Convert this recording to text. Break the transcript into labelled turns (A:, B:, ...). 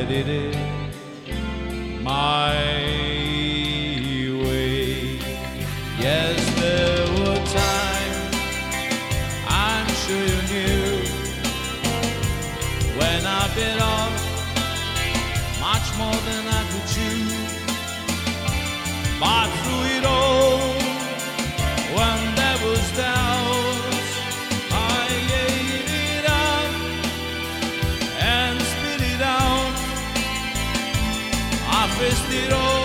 A: did it my way. Yes, there were times, I'm sure you knew, when I bit off much more than I could chew. But through it all, when there was doubt, I gave it up and spit it out. I faced it all.